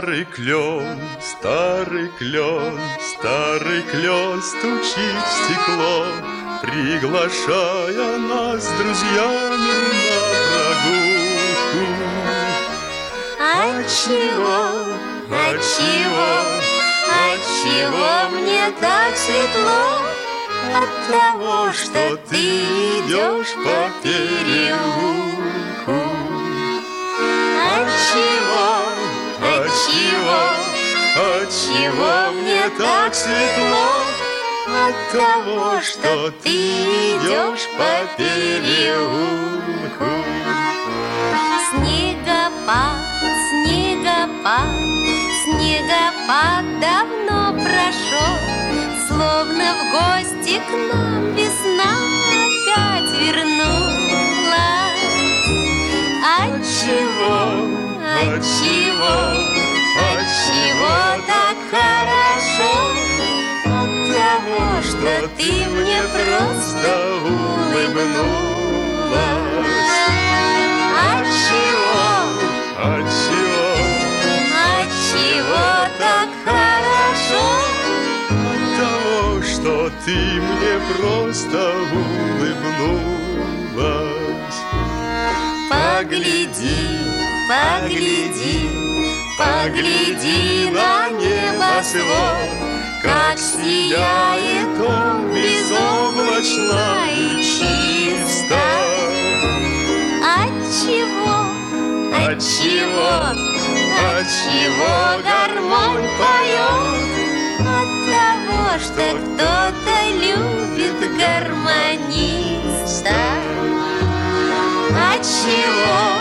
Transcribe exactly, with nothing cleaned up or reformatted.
Старый клен, старый клен, старый клен стучит в стекло, приглашая нас с друзьями на прогулку. Отчего, отчего, отчего мне так светло? От того, что ты идешь по переулку. Отчего, отчего, отчего мне так светло? От того, что ты идешь по переулку. Снегопад, снегопад, снегопад давно прошел, словно в гости к нам весна опять вернулась. Отчего, отчего, отчего так хорошо? От того, что ты мне просто улыбнулась. Отчего, Отчего, отчего так хорошо? от того, что ты мне просто улыбнулась. Погляди, погляди, погляди на небосвод, как сияет он безоблачно и чисто. Отчего, отчего, отчего гармонь поет? От того, что кто-то любит гармониста. Отчего,